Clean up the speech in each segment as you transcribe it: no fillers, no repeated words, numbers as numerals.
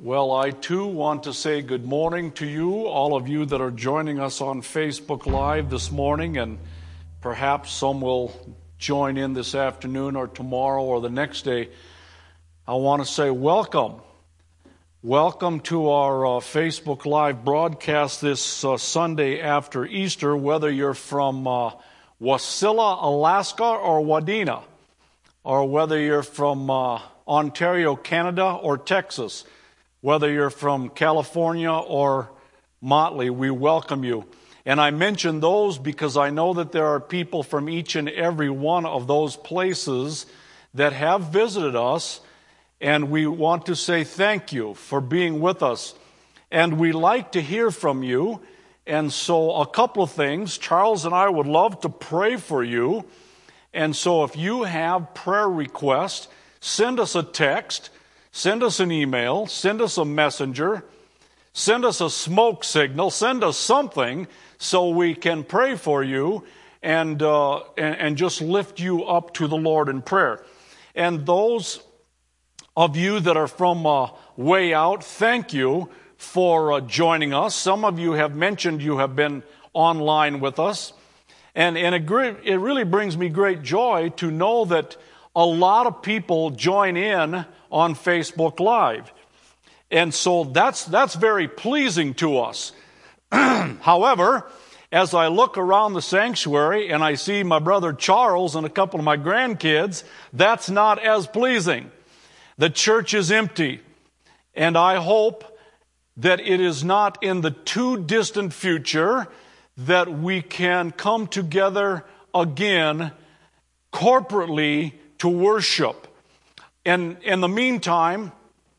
Well, I too want to say good morning to you, all of you that are joining us on Facebook Live this morning, and perhaps some will join in this afternoon or tomorrow or the next day. I want to say welcome. Welcome to our Facebook Live broadcast this Sunday after Easter, whether you're from Wasilla, Alaska, or Wadena, or whether you're from Ontario, Canada, or Texas. Whether you're from California or Motley, we welcome you. And I mention those because I know that there are people from each and every one of those places that have visited us, and we want to say thank you for being with us. And we like to hear from you, and so a couple of things. Charles and I would love to pray for you, and so if you have prayer requests, send us a text. Send us an email, send us a messenger, send us a smoke signal, send us something so we can pray for you and just lift you up to the Lord in prayer. And those of you that are from way out, thank you for joining us. Some of you have mentioned you have been online with us. And it really brings me great joy to know that a lot of people join in on Facebook Live. And so that's very pleasing to us. However, as I look around the sanctuary and I see my brother Charles and a couple of my grandkids, that's not as pleasing. The church is empty. And I hope that it is not in the too distant future that we can come together again corporately to worship. And in the meantime,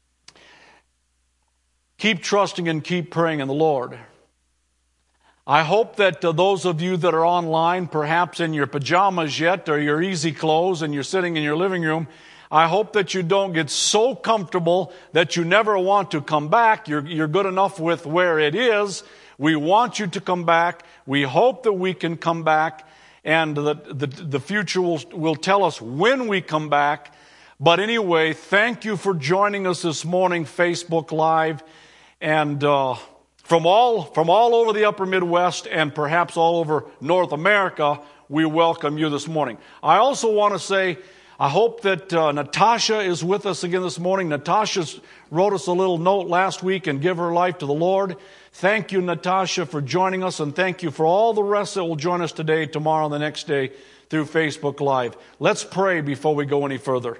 keep trusting and keep praying in the Lord. I hope that those of you that are online, perhaps in your pajamas yet, or your easy clothes, and you're sitting in your living room, I hope that you don't get so comfortable that you never want to come back. You're good enough with where it is. We want you to come back. We hope that we can come back, and the future will tell us when we come back. But anyway, thank you for joining us this morning, Facebook Live, and from all over the upper Midwest and perhaps all over North America, we welcome you this morning. I also want to say, I hope that Natasha is with us again this morning. Natasha wrote us a little note last week and give her life to the Lord. Thank you, Natasha, for joining us, and thank you for all the rest that will join us today, tomorrow, and the next day through Facebook Live. Let's pray before we go any further.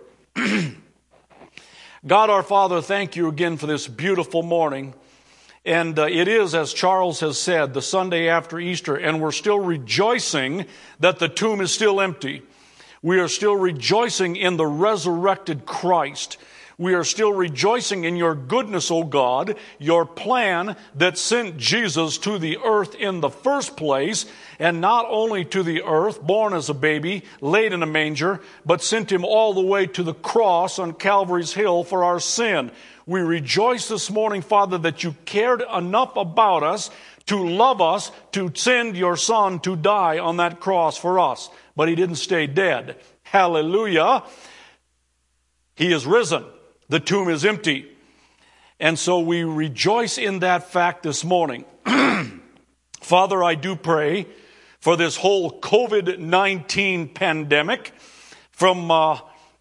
God our Father, thank you again for this beautiful morning. And it is, as Charles has said, the Sunday after Easter, and we're still rejoicing that the tomb is still empty. We are still rejoicing in the resurrected Christ. We are still rejoicing in your goodness, O God, your plan that sent Jesus to the earth in the first place, and not only to the earth, born as a baby, laid in a manger, but sent him all the way to the cross on Calvary's hill for our sin. We rejoice this morning, Father, that you cared enough about us to love us, to send your Son to die on that cross for us. But he didn't stay dead. Hallelujah. He is risen. The tomb is empty. And so we rejoice in that fact this morning. Father, I do pray for this whole COVID-19 pandemic from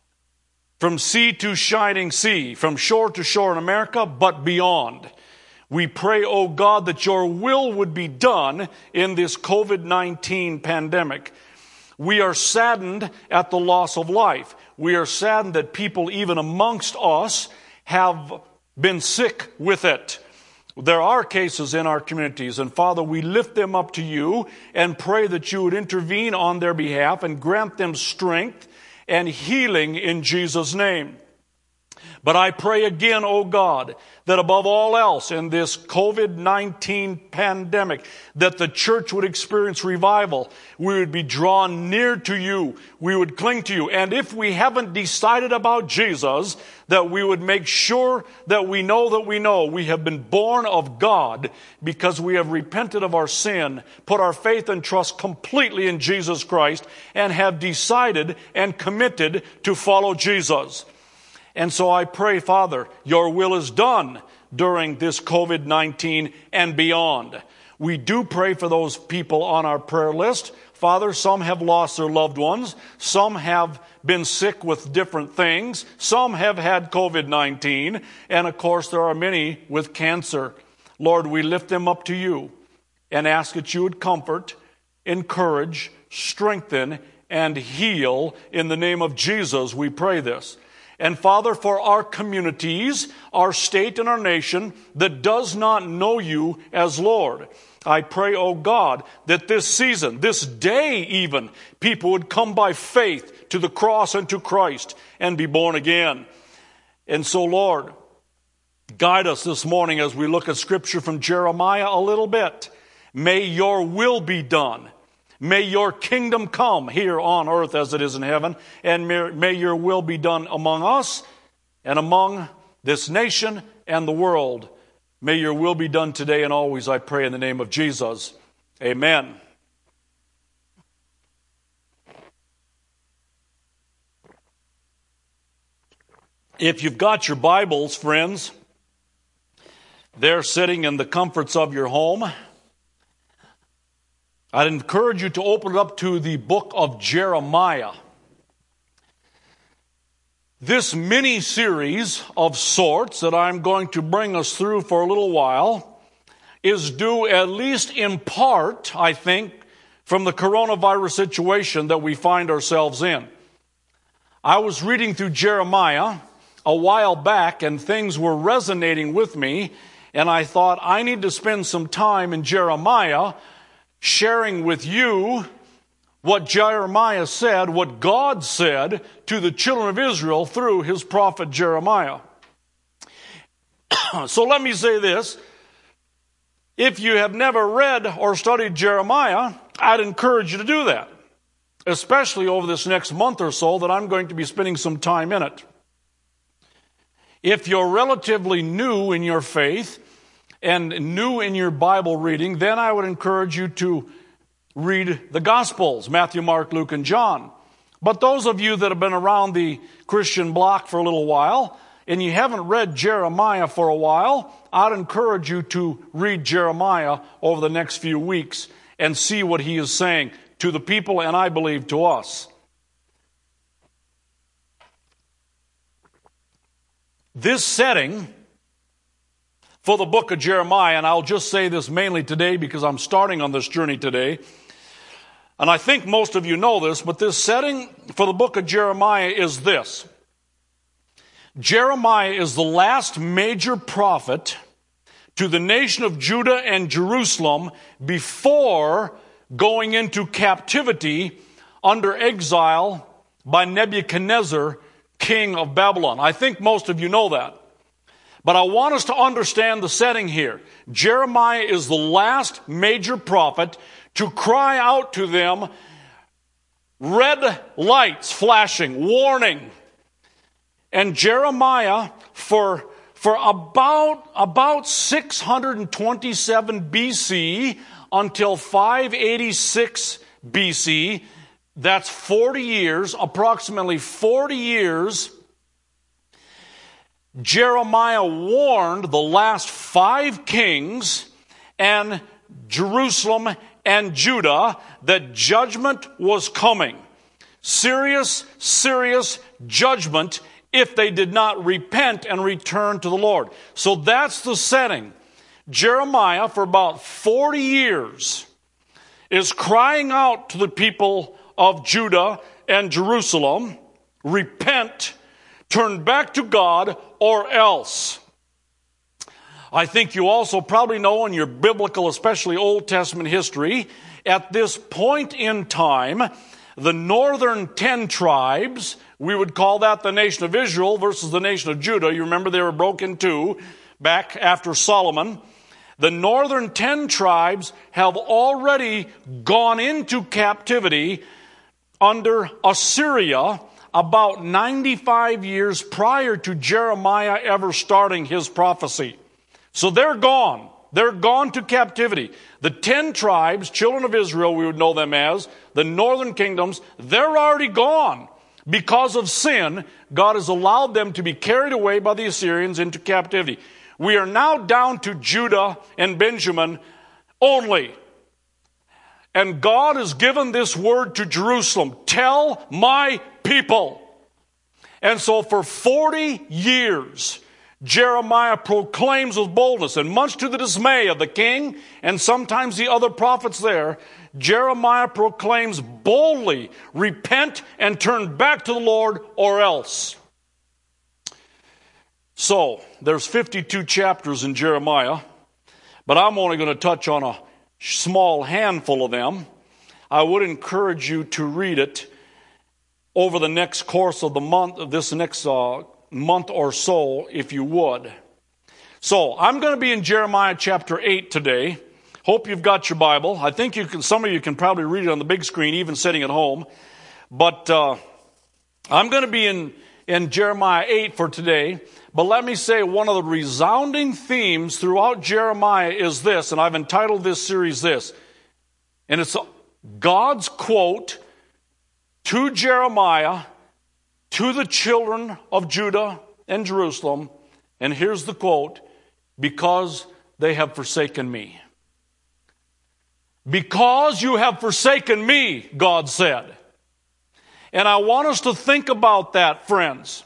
sea to shining sea, from shore to shore in America, but beyond. We pray, oh God, that your will would be done in this COVID-19 pandemic. We are saddened at the loss of life. We are saddened that people, even amongst us, have been sick with it. There are cases in our communities, and Father, we lift them up to you and pray that you would intervene on their behalf and grant them strength and healing in Jesus' name. But I pray again, oh God, that above all else in this COVID-19 pandemic, that the church would experience revival. We would be drawn near to you. We would cling to you. And if we haven't decided about Jesus, that we would make sure that we know we have been born of God because we have repented of our sin, put our faith and trust completely in Jesus Christ, and have decided and committed to follow Jesus. And so I pray, Father, your will is done during this COVID-19 and beyond. We do pray for those people on our prayer list. Father, some have lost their loved ones. Some have been sick with different things. Some have had COVID-19. And of course, there are many with cancer. Lord, we lift them up to you and ask that you would comfort, encourage, strengthen, and heal. In the name of Jesus, we pray this. And Father, for our communities, our state and our nation that does not know you as Lord, I pray, oh God, that this season, this day even, people would come by faith to the cross and to Christ and be born again. And so, Lord, guide us this morning as we look at Scripture from Jeremiah a little bit. May your will be done. May your kingdom come here on earth as it is in heaven, and may your will be done among us and among this nation and the world. May your will be done today and always, I pray in the name of Jesus. Amen. If you've got your Bibles, friends, they're sitting in the comforts of your home. I'd encourage you to open it up to the book of Jeremiah. This mini-series of sorts that I'm going to bring us through for a little while is due at least in part, I think, from the coronavirus situation that we find ourselves in. I was reading through Jeremiah a while back and things were resonating with me, and I thought I need to spend some time in Jeremiah sharing with you what Jeremiah said, what God said to the children of Israel through his prophet Jeremiah. So let me say this. If you have never read or studied Jeremiah, I'd encourage you to do that, especially over this next month or so that I'm going to be spending some time in it. If you're relatively new in your faith and new in your Bible reading, then I would encourage you to read the Gospels, Matthew, Mark, Luke, and John. But those of you that have been around the Christian block for a little while, and you haven't read Jeremiah for a while, I'd encourage you to read Jeremiah over the next few weeks and see what he is saying to the people, and I believe to us. This setting for the book of Jeremiah, and I'll just say this mainly today because I'm starting on this journey today, and I think most of you know this, but this setting for the book of Jeremiah is this. Jeremiah is the last major prophet to the nation of Judah and Jerusalem before going into captivity under exile by Nebuchadnezzar, king of Babylon. I think most of you know that. But I want us to understand the setting here. Jeremiah is the last major prophet to cry out to them, red lights flashing, warning. And Jeremiah, for about 627 BC until 586 BC, that's 40 years, approximately 40 years, Jeremiah warned the last 5 kings and Jerusalem and Judah that judgment was coming. Serious judgment if they did not repent and return to the Lord. So that's the setting. Jeremiah, for about 40 years, is crying out to the people of Judah and Jerusalem, repent, turn back to God, or else. I think you also probably know in your biblical, especially Old Testament history, at this point in time, the northern 10 tribes, we would call that the nation of Israel versus the nation of Judah. You remember they were broken in two back after Solomon. The northern 10 tribes have already gone into captivity under Assyria about 95 years prior to Jeremiah ever starting his prophecy. So they're gone. They're gone to captivity. The 10 tribes, children of Israel, we would know them as, the northern kingdoms, they're already gone. Because of sin, God has allowed them to be carried away by the Assyrians into captivity. We are now down to Judah and Benjamin only. And God has given this word to Jerusalem. Tell my people. And so for 40 years, Jeremiah proclaims with boldness, and much to the dismay of the king and sometimes the other prophets there, Jeremiah proclaims boldly, repent and turn back to the Lord or else. So, there's 52 chapters in Jeremiah, but I'm only going to touch on a small handful of them. I would encourage you to read it over the next course of the month, this next month or so, if you would. So, I'm going to be in Jeremiah chapter 8 today. Hope you've got your Bible. I think you can. Some of you can probably read it on the big screen, even sitting at home. But I'm going to be in Jeremiah 8 for today. But let me say, one of the resounding themes throughout Jeremiah is this, and I've entitled this series this. And it's God's quote to Jeremiah, to the children of Judah and Jerusalem. And here's the quote: because they have forsaken me. Because you have forsaken me, God said. And I want us to think about that, friends.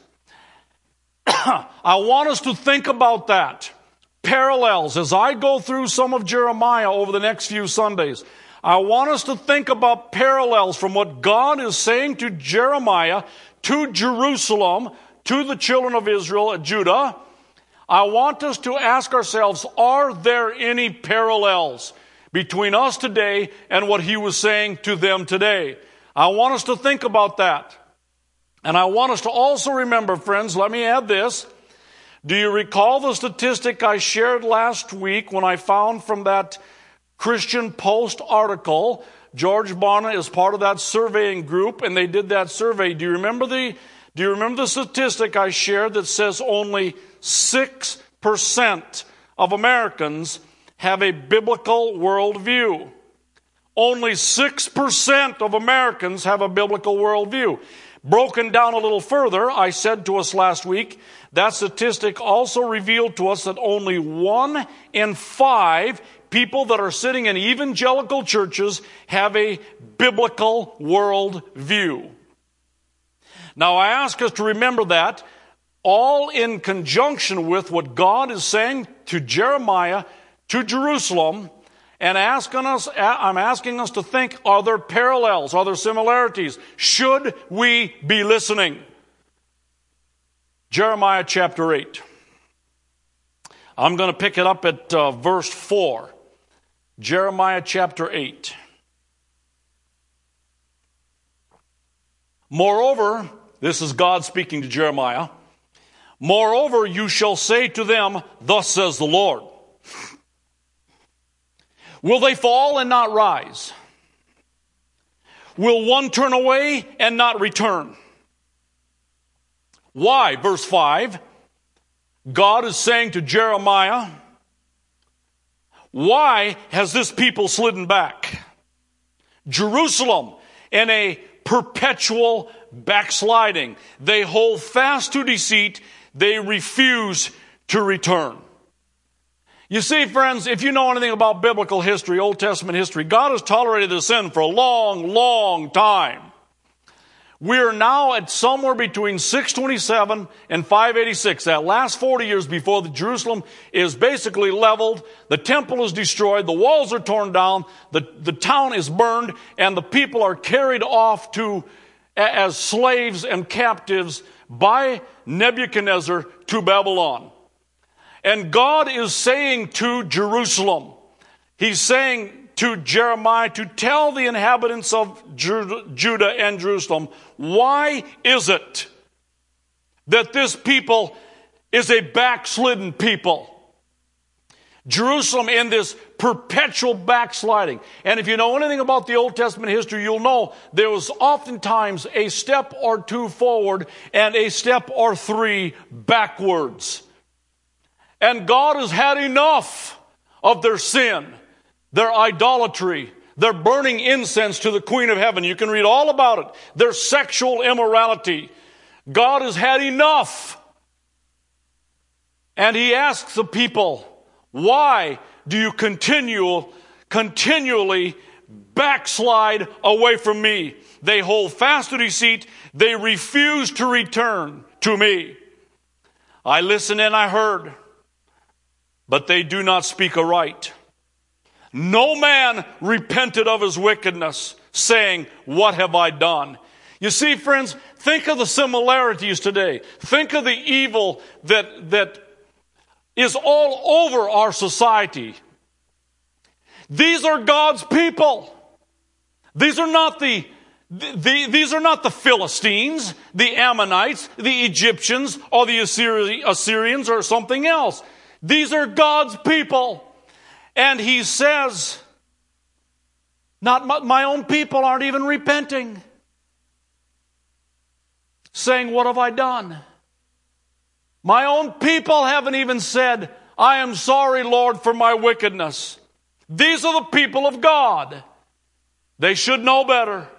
I want us to think about that. Parallels. As I go through some of Jeremiah over the next few Sundays, I want us to think about parallels from what God is saying to Jeremiah, to Jerusalem, to the children of Israel, Judah. I want us to ask ourselves, are there any parallels between us today and what he was saying to them today? I want us to think about that. And I want us to also remember, friends, let me add this. Do you recall the statistic I shared last week when I found from that Christian Post article? George Barna is part of that surveying group, and they did that survey. Do you remember the statistic I shared that says only 6% of Americans have a biblical worldview? Only 6% of Americans have a biblical worldview. Broken down a little further, I said to us last week, that statistic also revealed to us that only 1 in 5 people that are sitting in evangelical churches have a biblical worldview. Now, I ask us to remember that, all in conjunction with what God is saying to Jeremiah, to Jerusalem, and I'm asking us to think, are there parallels? Are there similarities? Should we be listening? Jeremiah chapter 8. I'm going to pick it up at verse 4. Jeremiah chapter 8. Moreover, this is God speaking to Jeremiah. Moreover, you shall say to them, thus says the Lord. Will they fall and not rise? Will one turn away and not return? Why? Verse 5. God is saying to Jeremiah, why has this people slidden back? Jerusalem in a perpetual backsliding. They hold fast to deceit. They refuse to return. You see, friends, if you know anything about biblical history, Old Testament history, God has tolerated this sin for a long, long time. We're now at somewhere between 627 and 586. That last 40 years before the Jerusalem is basically leveled, the temple is destroyed, the walls are torn down, the town is burned, and the people are carried off as slaves and captives by Nebuchadnezzar to Babylon. And God is saying to Jerusalem, he's saying to Jeremiah to tell the inhabitants of Judah and Jerusalem, why is it that this people is a backslidden people? Jerusalem in this perpetual backsliding. And if you know anything about the Old Testament history, you'll know there was oftentimes a step or two forward and a step or three backwards. And God has had enough of their sin, their idolatry, They're burning incense to the Queen of Heaven. You can read all about it. Their sexual immorality. God has had enough. And he asks the people, why do you continually backslide away from me? They hold fast to deceit. They refuse to return to me. I listened and I heard, but they do not speak aright. No man repented of his wickedness, saying, what have I done? You see, friends, think of the similarities today. Think of the evil that is all over our society. These are God's people. These are not the Philistines, the Ammonites, the Egyptians, or the Assyrians, or something else. These are God's people. And he says, not my own people aren't even repenting. Saying, what have I done? My own people haven't even said, I am sorry, Lord, for my wickedness. These are the people of God. They should know better.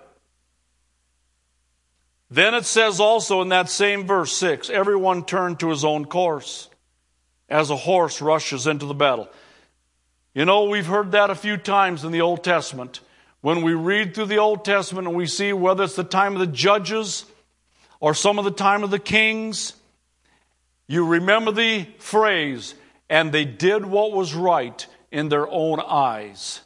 Then it says also in that same verse 6, everyone turned to his own course as a horse rushes into the battle. You know, we've heard that a few times in the Old Testament. When we read through the Old Testament and we see whether it's the time of the judges or some of the time of the kings, you remember the phrase, and they did what was right in their own eyes.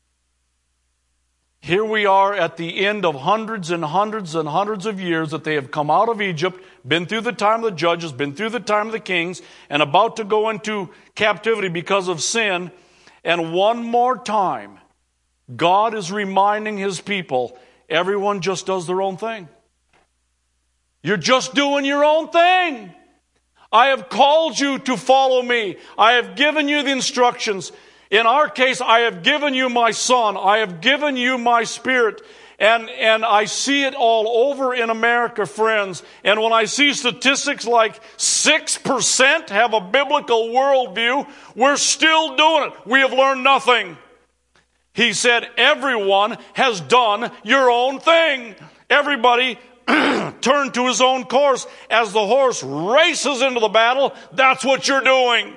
Here we are at the end of hundreds and hundreds and hundreds of years that they have come out of Egypt, been through the time of the judges, been through the time of the kings, and about to go into captivity because of sin. And one more time, God is reminding his people, everyone just does their own thing. You're just doing your own thing. I have called you to follow me. I have given you the instructions. In our case, I have given you my Son. I have given you my Spirit. And I see it all over in America, friends. And when I see statistics like 6% have a biblical worldview, we're still doing it. We have learned nothing. He said, everyone has done your own thing. Everybody turn to his own course. As the horse races into the battle, that's what you're doing.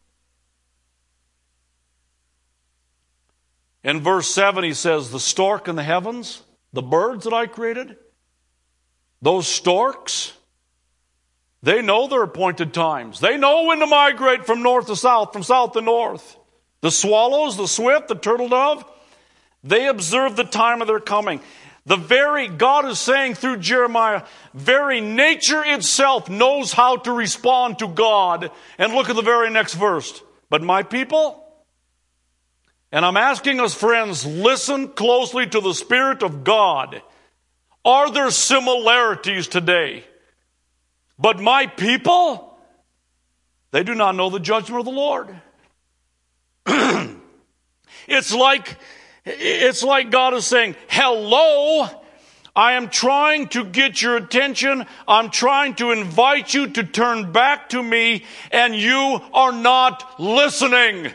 In verse 7, he says, the stork in the heavens, the birds that I created, those storks, they know their appointed times. They know when to migrate from north to south, from south to north. The swallows, the swift, the turtle dove, they observe the time of their coming. God is saying through Jeremiah, very nature itself knows how to respond to God. And look at the very next verse. But my people, and I'm asking us, friends, listen closely to the Spirit of God. Are there similarities today? But my people, they do not know the judgment of the Lord. It's like God is saying, hello, I am trying to get your attention. I'm trying to invite you to turn back to me, and you are not listening.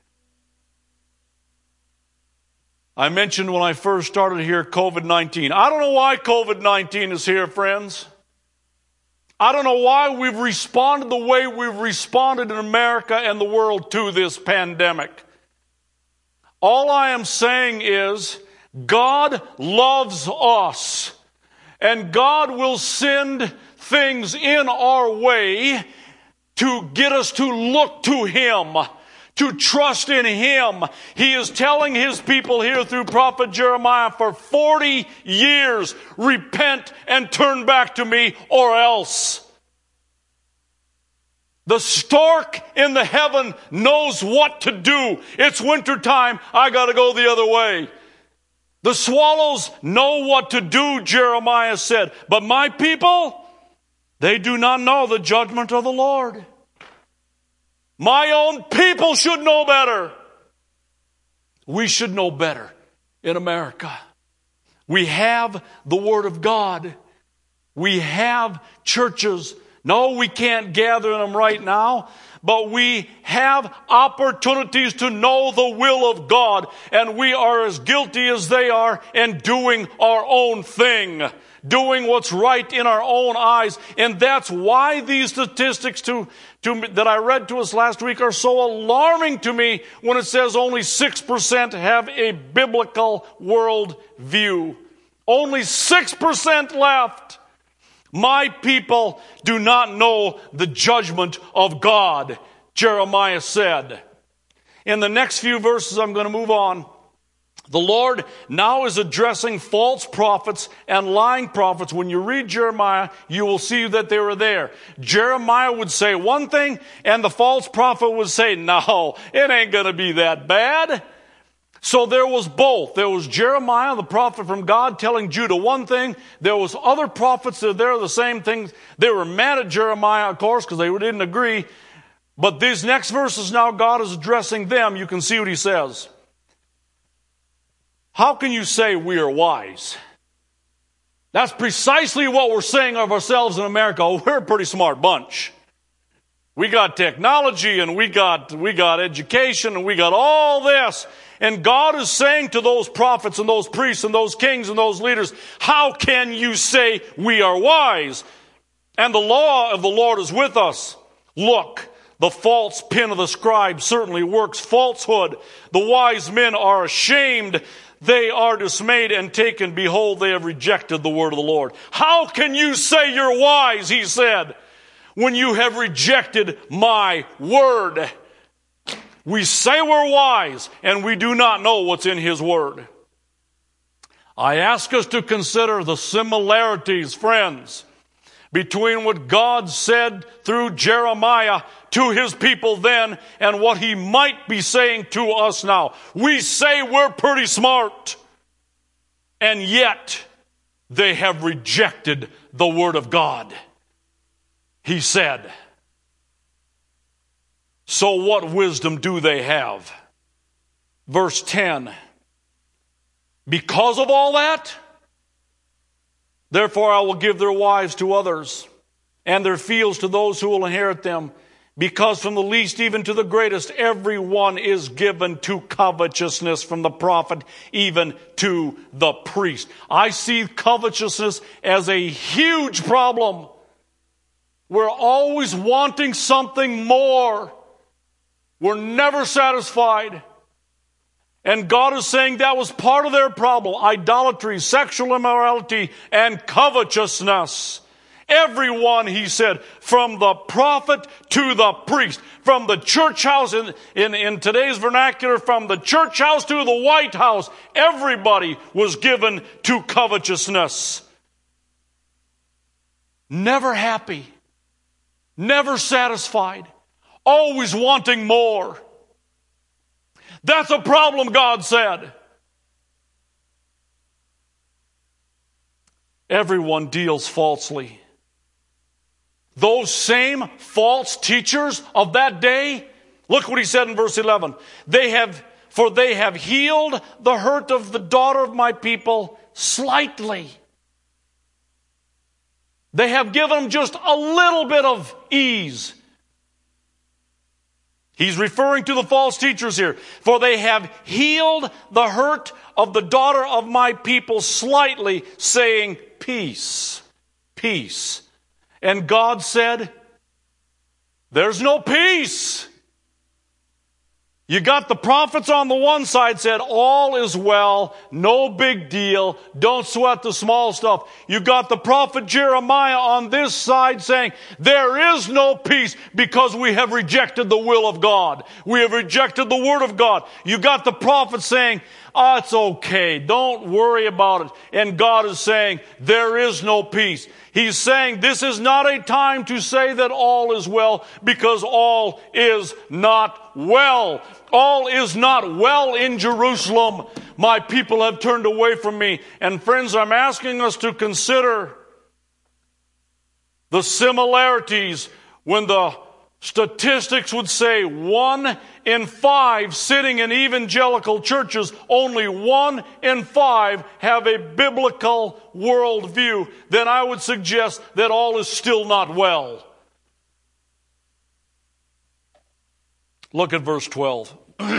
I mentioned when I first started here, COVID-19. I don't know why COVID-19 is here, friends. I don't know why we've responded the way we've responded in America and the world to this pandemic. All I am saying is, God loves us, and God will send things in our way to get us to look to Him, to trust in Him. He is telling His people here through prophet Jeremiah for 40 years, repent and turn back to me or else. The stork in the heaven knows what to do. It's wintertime, I got to go the other way. The swallows know what to do, Jeremiah said. But my people, they do not know the judgment of the Lord. My own people should know better. We should know better in America. We have the Word of God. We have churches No, we can't gather them right now, but we have opportunities to know the will of God, and we are as guilty as they are in doing our own thing, doing what's right in our own eyes. And that's why these statistics that I read to us last week are so alarming to me when it says only 6% have a biblical world view. Only 6% left. My people do not know the judgment of God, Jeremiah said. In the next few verses, I'm going to move on. The Lord now is addressing false prophets and lying prophets. When you read Jeremiah, you will see that they were there. Jeremiah would say one thing, and the false prophet would say, no, it ain't going to be that bad. So there was both. There was Jeremiah, the prophet from God, telling Judah one thing. There was other prophets that were the same thing. They were mad at Jeremiah, of course, because they didn't agree. But these next verses now, God is addressing them. You can see what he says. How can you say we are wise? That's precisely what we're saying of ourselves in America. We're a pretty smart bunch. We got technology, and we got education, and we got all this. And God is saying to those prophets and those priests and those kings and those leaders, how can you say we are wise? And the law of the Lord is with us. Look, the false pen of the scribe certainly works falsehood. The wise men are ashamed. They are dismayed and taken. Behold, they have rejected the word of the Lord. How can you say you're wise, he said, when you have rejected my word? We say we're wise, and we do not know what's in his word. I ask us to consider the similarities, friends, between what God said through Jeremiah to his people then and what he might be saying to us now. We say we're pretty smart, and yet they have rejected the word of God. He said, so what wisdom do they have? Verse 10, because of all that, therefore I will give their wives to others, and their fields to those who will inherit them. Because from the least even to the greatest, everyone is given to covetousness, from the prophet even to the priest. I see covetousness as a huge problem. We're always wanting something more. We're never satisfied. And God is saying that was part of their problem. Idolatry, sexual immorality, and covetousness. Everyone, he said, from the prophet to the priest, from the church house, in today's vernacular, from the church house to the White House, everybody was given to covetousness. Never happy, never satisfied, always wanting more. That's a problem, God said. Everyone deals falsely. Those same false teachers of that day, look what he said in verse 11. They have healed the hurt of the daughter of my people slightly. They have given them just a little bit of ease. He's referring to the false teachers here. For they have healed the hurt of the daughter of my people slightly, saying, peace, peace. And God said, there's no peace. You got the prophets on the one side said, all is well, no big deal, don't sweat the small stuff. You got the prophet Jeremiah on this side saying, there is no peace because we have rejected the will of God. We have rejected the word of God. You got the prophet saying, it's okay, don't worry about it. And God is saying, there is no peace. He's saying this is not a time to say that all is well, because all is not well. All is not well in Jerusalem. My people have turned away from me. And friends, I'm asking us to consider the similarities when the statistics would say 1 in 5 sitting in evangelical churches, only 1 in 5 have a biblical worldview. Then I would suggest that all is still not well. Look at verse 12.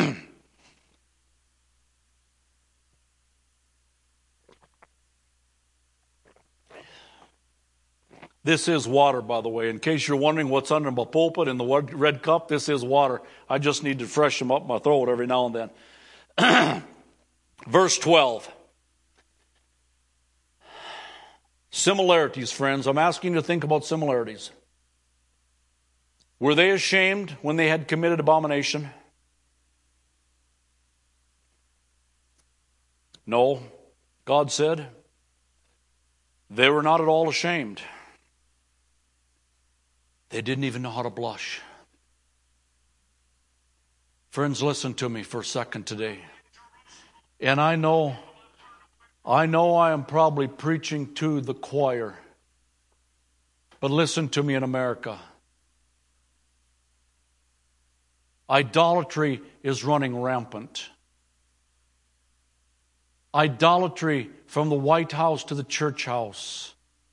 This is water, by the way. In case you're wondering what's under my pulpit in the red cup, this is water. I just need to freshen up my throat every now and then. Verse 12. Similarities, friends. I'm asking you to think about similarities. Were they ashamed when they had committed abomination? No. God said they were not at all ashamed. They didn't even know how to blush. Friends, listen to me for a second today. And I know I am probably preaching to the choir. But listen to me in America. Idolatry is running rampant. Idolatry from the White House to the church house.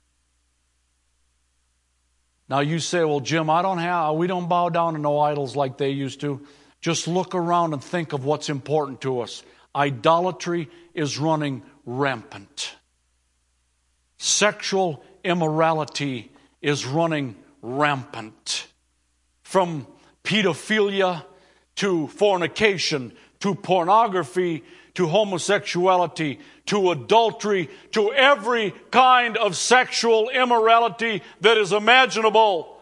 Now you say, well, Jim, we don't bow down to no idols like they used to. Just look around and think of what's important to us. Idolatry is running rampant. Sexual immorality is running rampant. From pedophilia to fornication to pornography to homosexuality to adultery to every kind of sexual immorality that is imaginable.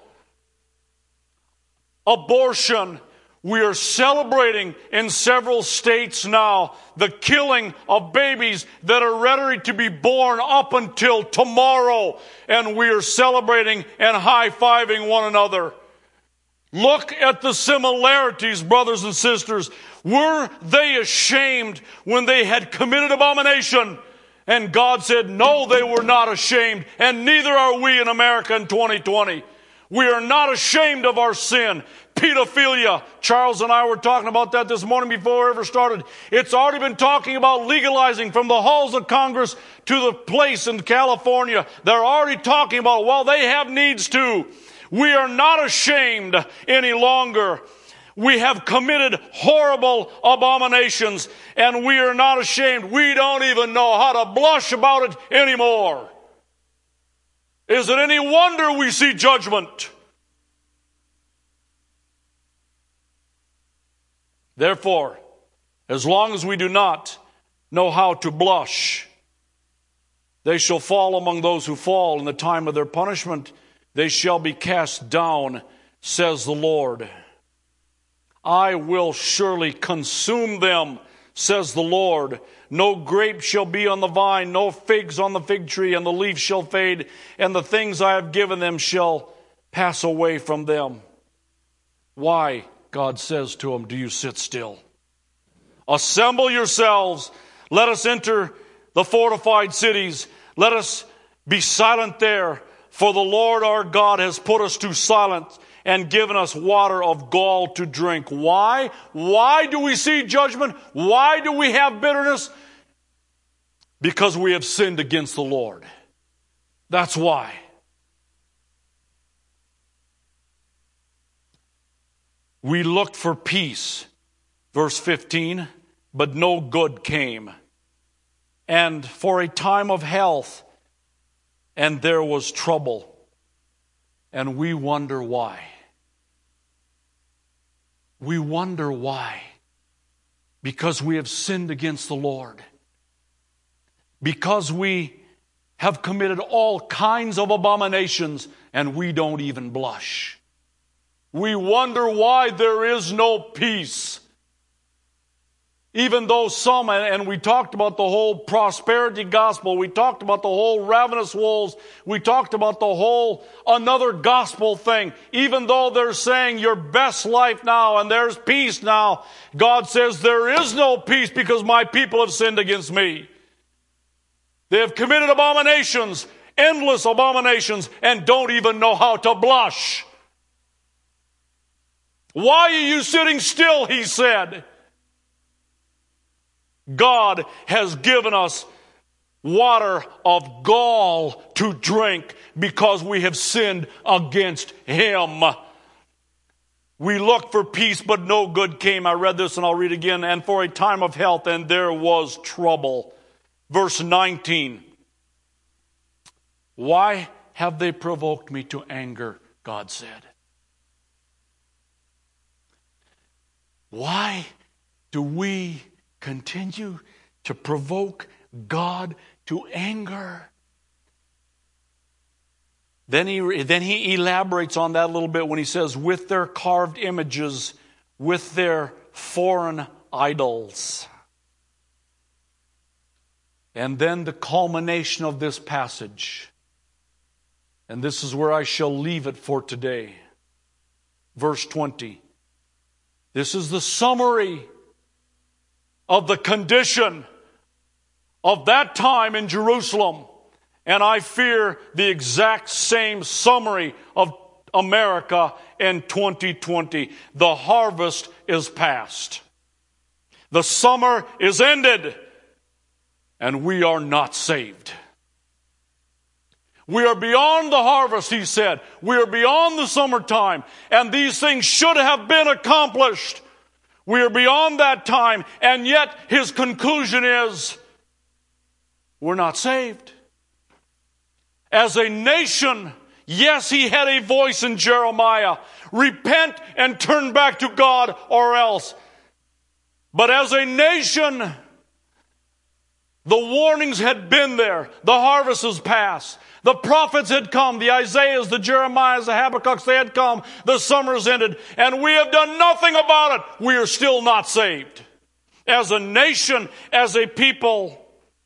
Abortion. We are celebrating in several states now the killing of babies that are ready to be born up until tomorrow. And we are celebrating and high-fiving one another. Look at the similarities, brothers and sisters. Were they ashamed when they had committed abomination? And God said, no, they were not ashamed. And neither are we in America in 2020. We are not ashamed of our sin. Pedophilia. Charles and I were talking about that this morning before we ever started. It's already been talking about legalizing from the halls of Congress to the place in California. They're already talking about, well, they have needs too. We are not ashamed any longer. We have committed horrible abominations, and we are not ashamed. We don't even know how to blush about it anymore. Is it any wonder we see judgment? Therefore, as long as we do not know how to blush, they shall fall among those who fall. In the time of their punishment, they shall be cast down, says the Lord. I will surely consume them, says the Lord. No grape shall be on the vine, no figs on the fig tree, and the leaf shall fade, and the things I have given them shall pass away from them. Why, God says to them, do you sit still? Assemble yourselves. Let us enter the fortified cities. Let us be silent there. For the Lord our God has put us to silence and given us water of gall to drink. Why? Why do we see judgment? Why do we have bitterness? Because we have sinned against the Lord. That's why. We looked for peace, verse 15, but no good came. And for a time of health, and there was trouble. And we wonder why. We wonder why. Because we have sinned against the Lord. Because we have committed all kinds of abominations and we don't even blush. We wonder why there is no peace. Even though some, and we talked about the whole prosperity gospel, we talked about the whole ravenous wolves, we talked about the whole another gospel thing. Even though they're saying your best life now and there's peace now, God says there is no peace because my people have sinned against me. They have committed abominations, endless abominations, and don't even know how to blush. Why are you sitting still, he said. God has given us water of gall to drink because we have sinned against him. We looked for peace, but no good came. I read this and I'll read again. And for a time of health, and there was trouble. Verse 19. Why have they provoked me to anger? God said. Why do we continue to provoke God to anger? Then he elaborates on that a little bit when he says, with their carved images, with their foreign idols. And then the culmination of this passage. And this is where I shall leave it for today. Verse 20. This is the summary of the condition of that time in Jerusalem. And I fear the exact same summary of America in 2020. The harvest is past. The summer is ended. And we are not saved. We are beyond the harvest, he said. We are beyond the summertime. And these things should have been accomplished. We are beyond that time. And yet his conclusion is, we're not saved. As a nation, yes, he had a voice in Jeremiah. Repent and turn back to God or else. But as a nation, the warnings had been there. The harvest is past. The prophets had come. The Isaiahs, the Jeremiahs, the Habakkuk's, they had come. The summer's ended. And we have done nothing about it. We are still not saved. As a nation, as a people,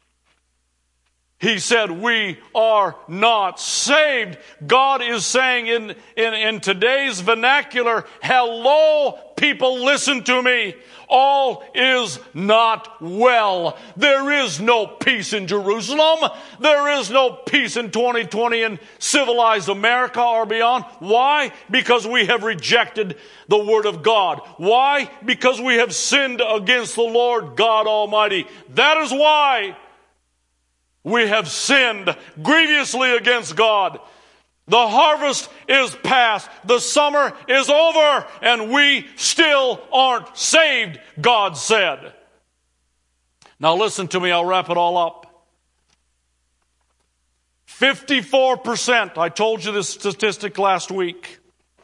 he said, we are not saved. God is saying in today's vernacular, hello, people, listen to me. All is not well. There is no peace in Jerusalem. There is no peace in 2020 in civilized America or beyond. Why? Because we have rejected the Word of God. Why? Because we have sinned against the Lord God Almighty. That is why. We have sinned grievously against God. The harvest is past. The summer is over. And we still aren't saved, God said. Now listen to me. I'll wrap it all up. 54%. I told you this statistic last week.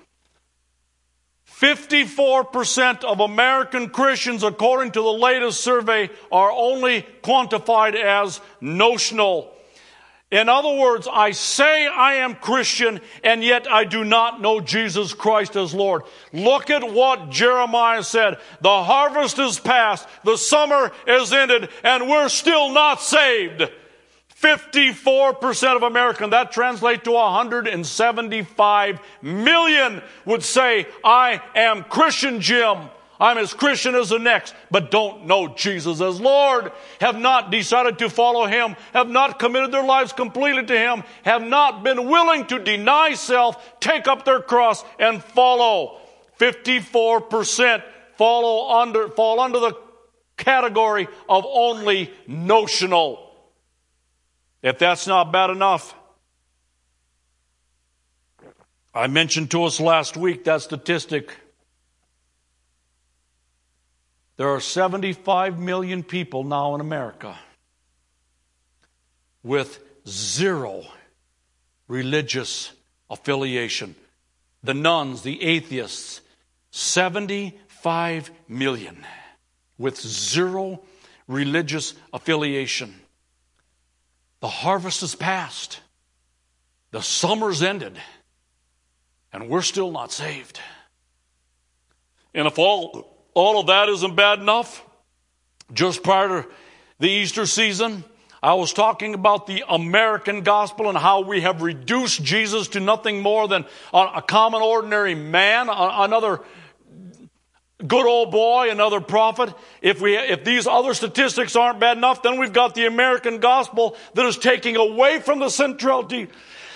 54% of American Christians, according to the latest survey, are only quantified as notional. In other words, I say I am Christian, and yet I do not know Jesus Christ as Lord. Look at what Jeremiah said. The harvest is past, the summer is ended, and we're still not saved. 54% of Americans, that translates to 175 million, would say, I am Christian, Jim. I'm as Christian as the next, but don't know Jesus as Lord, have not decided to follow Him, have not committed their lives completely to Him, have not been willing to deny self, take up their cross, and follow. 54% fall under the category of only notional. If that's not bad enough, I mentioned to us last week that statistic. There are 75 million people now in America with zero religious affiliation. The nuns, the atheists, 75 million with zero religious affiliation. The harvest is past. The summer's ended. And we're still not saved. And if all of that isn't bad enough, just prior to the Easter season, I was talking about the American gospel and how we have reduced Jesus to nothing more than a common ordinary man, another good old boy, another prophet. If these other statistics aren't bad enough, then we've got the American gospel that is taking away from the centrality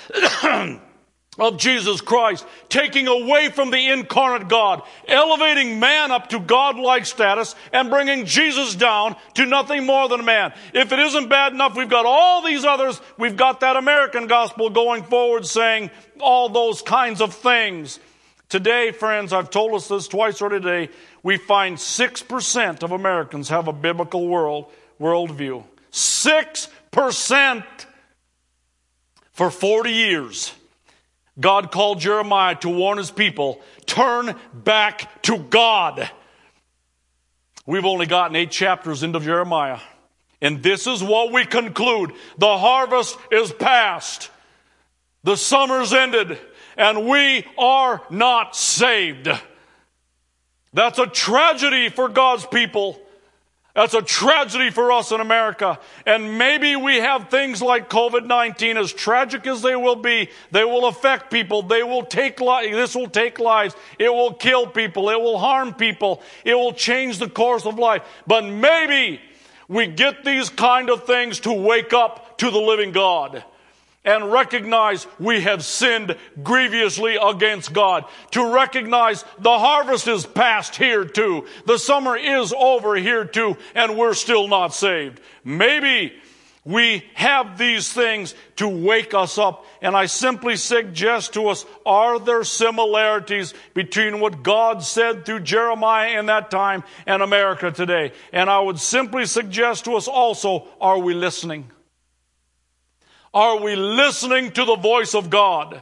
of Jesus Christ, taking away from the incarnate God, elevating man up to God-like status, and bringing Jesus down to nothing more than a man. If it isn't bad enough, we've got all these others. We've got that American gospel going forward saying all those kinds of things. Today, friends, I've told us this twice already today, we find 6% of Americans have a biblical worldview. 6%. For 40 years, God called Jeremiah to warn his people, turn back to God. We've only gotten 8 chapters into Jeremiah. And this is what we conclude. The harvest is past. The summer's ended. And we are not saved. That's a tragedy for God's people. That's a tragedy for us in America. And maybe we have things like COVID-19, as tragic as they will be, they will affect people. This will take lives. It will kill people. It will harm people. It will change the course of life. But maybe we get these kind of things to wake up to the living God and recognize we have sinned grievously against God. To recognize the harvest is past here too. The summer is over here too, and we're still not saved. Maybe we have these things to wake us up, and I simply suggest to us, are there similarities between what God said through Jeremiah in that time and America today? And I would simply suggest to us also, are we listening? Are we listening to the voice of God?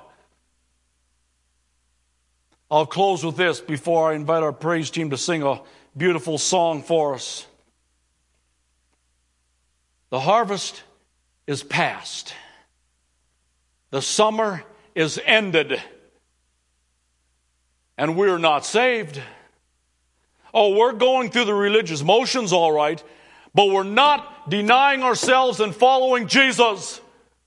I'll close with this before I invite our praise team to sing a beautiful song for us. The harvest is past. The summer is ended. And we're not saved. Oh, we're going through the religious motions, all right, but we're not denying ourselves and following Jesus.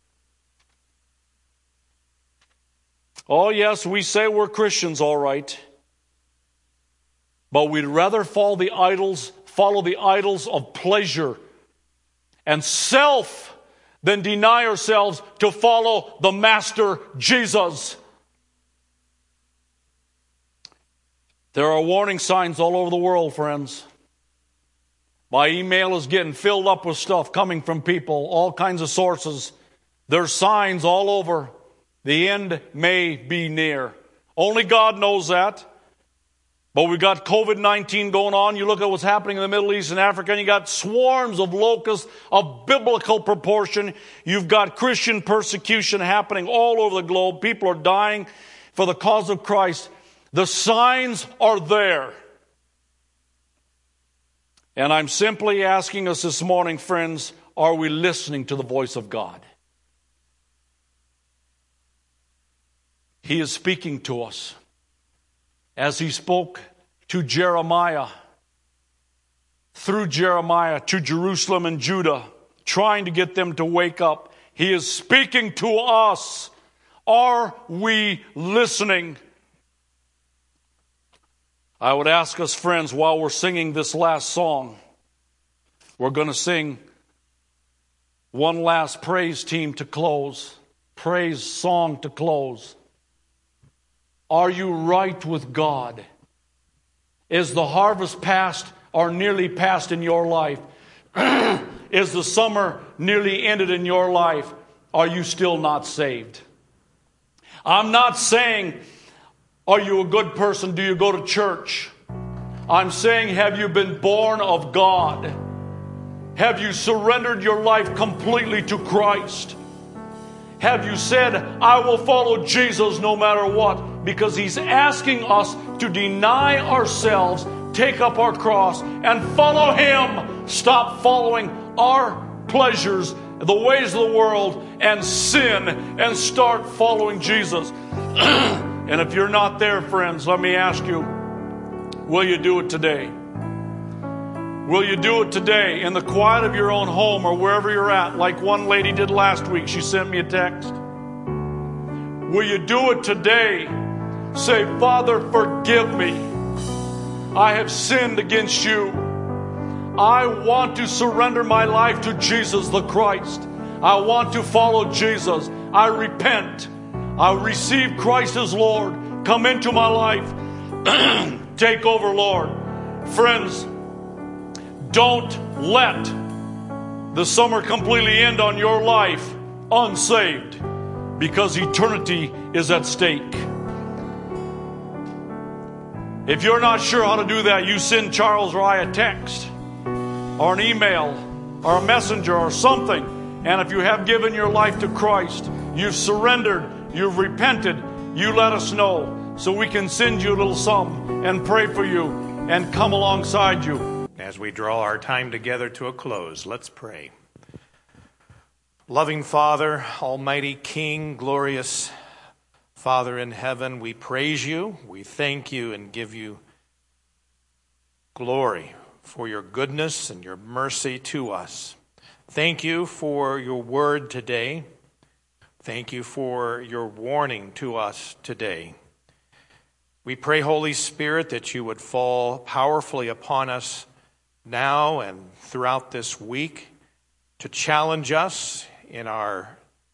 Oh, yes, we say we're Christians, all right. But we'd rather follow the idols of pleasure and self than deny ourselves to follow the Master Jesus. There are warning signs all over the world, friends. My email is getting filled up with stuff coming from people, all kinds of sources. There's signs all over. The end may be near. Only God knows that. But we've got COVID-19 going on. You look at what's happening in the Middle East and Africa, and you got swarms of locusts of biblical proportion. You've got Christian persecution happening all over the globe. People are dying for the cause of Christ. The signs are there. And I'm simply asking us this morning, friends, are we listening to the voice of God? He is speaking to us as he spoke to Jeremiah, through Jeremiah to Jerusalem and Judah, trying to get them to wake up. He is speaking to us. Are we listening? I would ask us, friends, while we're singing this last song, we're going to sing one last praise team to close, praise song to close. Are you right with God? Is the harvest past or nearly past in your life? Is the summer nearly ended in your life? Are you still not saved? I'm not saying, are you a good person? Do you go to church? I'm saying, have you been born of God? Have you surrendered your life completely to Christ? Have you said, I will follow Jesus no matter what? Because he's asking us to deny ourselves, take up our cross, and follow him. Stop following our pleasures, the ways of the world, and sin, and start following Jesus. And if you're not there, friends, let me ask you, will you do it today? Will you do it today in the quiet of your own home or wherever you're at, like one lady did last week? She sent me a text. Will you do it today? Say, Father, forgive me. I have sinned against you. I want to surrender my life to Jesus the Christ. I want to follow Jesus. I repent. I receive Christ as Lord. Come into my life. Take over, Lord. Friends, don't let the summer completely end on your life unsaved, because eternity is at stake. If you're not sure how to do that, you send Charles or I a text or an email or a messenger or something. And if you have given your life to Christ, you've surrendered, you've repented, you let us know so we can send you a little something and pray for you and come alongside you. As we draw our time together to a close, let's pray. Loving Father, Almighty King, glorious Father in heaven, we praise you, we thank you, and give you glory for your goodness and your mercy to us. Thank you for your word today. Thank you for your warning to us today. We pray, Holy Spirit, that you would fall powerfully upon us now and throughout this week to challenge us in our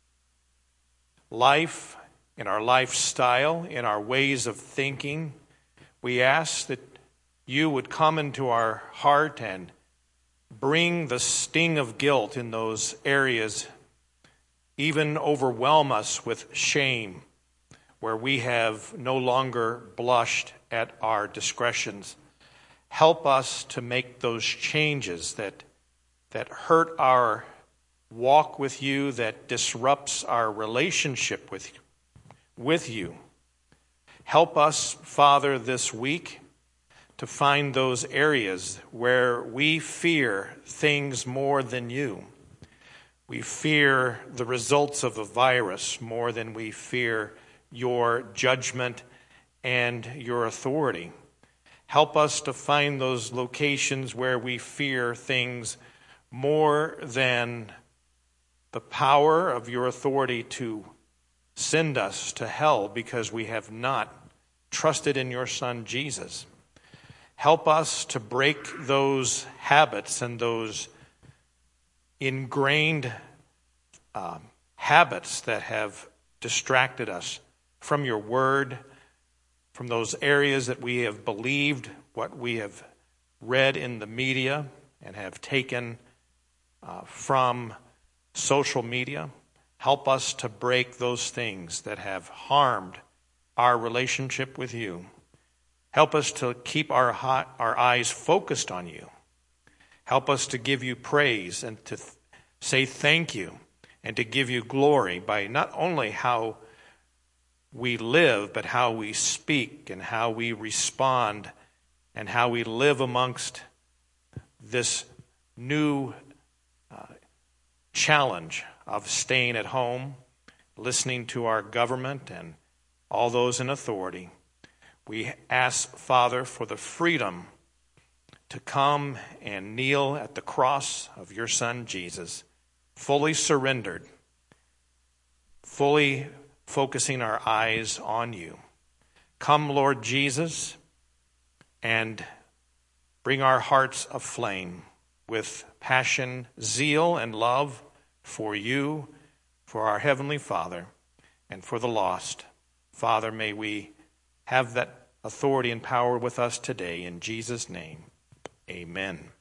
life, in our lifestyle, in our ways of thinking. We ask that you would come into our heart and bring the sting of guilt in those areas, even overwhelm us with shame where we have no longer blushed at our discretions. Help us to make those changes that hurt our walk with you, that disrupts our relationship with you. Help us, Father, this week to find those areas where we fear things more than you. We fear the results of a virus more than we fear your judgment and your authority. Help us to find those locations where we fear things more than the power of your authority to send us to hell because we have not trusted in your Son, Jesus. Help us to break those habits and those ingrained habits that have distracted us from your word, from those areas that we have believed, what we have read in the media and have taken from social media. Help us to break those things that have harmed our relationship with you. Help us to keep our eyes focused on you. Help us to give you praise and to say thank you and to give you glory by not only how we live, but how we speak and how we respond and how we live amongst this new challenge of staying at home, listening to our government and all those in authority. We ask, Father, for the freedom to come and kneel at the cross of your Son, Jesus, fully surrendered, fully focusing our eyes on you. Come, Lord Jesus, and bring our hearts aflame with passion, zeal, and love for you, for our Heavenly Father, and for the lost. Father, may we have that authority and power with us today. In Jesus' name, amen.